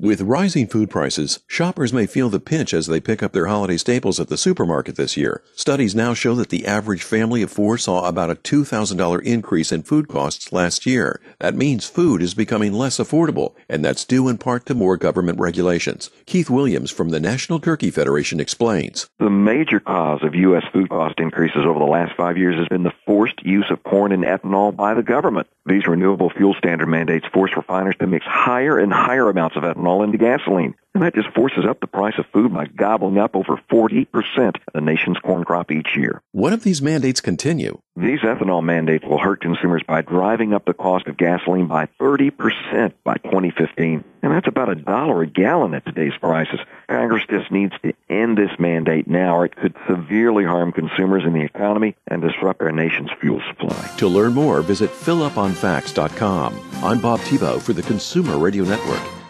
With rising food prices, shoppers may feel the pinch as they pick up their holiday staples at the supermarket this year. Studies now show that the average family of four saw about a $2,000 increase in food costs last year. That means food is becoming less affordable, and that's due in part to more government regulations. Keith Williams from the National Turkey Federation explains. The major cause of U.S. food cost increases over the last 5 years has been the forced use of corn and ethanol by the government. These renewable fuel standard mandates force refiners to mix higher and higher amounts of ethanol into gasoline. And that just forces up the price of food by gobbling up over 40% of the nation's corn crop each year. What if these mandates continue? These ethanol mandates will hurt consumers by driving up the cost of gasoline by 30% by 2015. And that's about $1 a gallon at today's prices. Congress just needs to end this mandate now, or it could severely harm consumers and the economy and disrupt our nation's fuel supply. To learn more, visit filluponfacts.com. I'm Bob Tebow for the Consumer Radio Network.